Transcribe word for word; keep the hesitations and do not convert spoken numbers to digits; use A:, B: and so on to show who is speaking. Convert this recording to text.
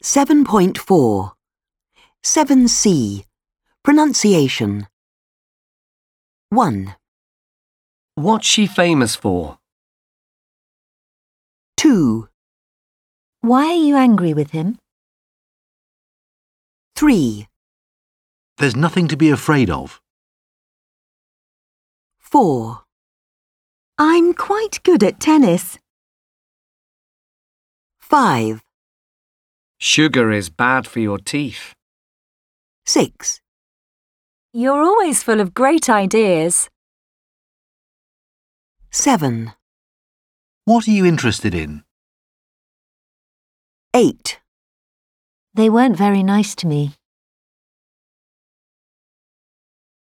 A: seven point four. seven C. Pronunciation. one,
B: What's she famous for?
A: two,
C: Why are you angry with him?
A: three,
D: There's nothing to be afraid of.
A: four,
C: I'm quite good at tennis.
A: five,
B: Sugar is bad for your teeth.
A: six,
C: You're always full of great ideas.
A: seven,
D: What are you interested in?
A: eight.
C: They weren't very nice to me.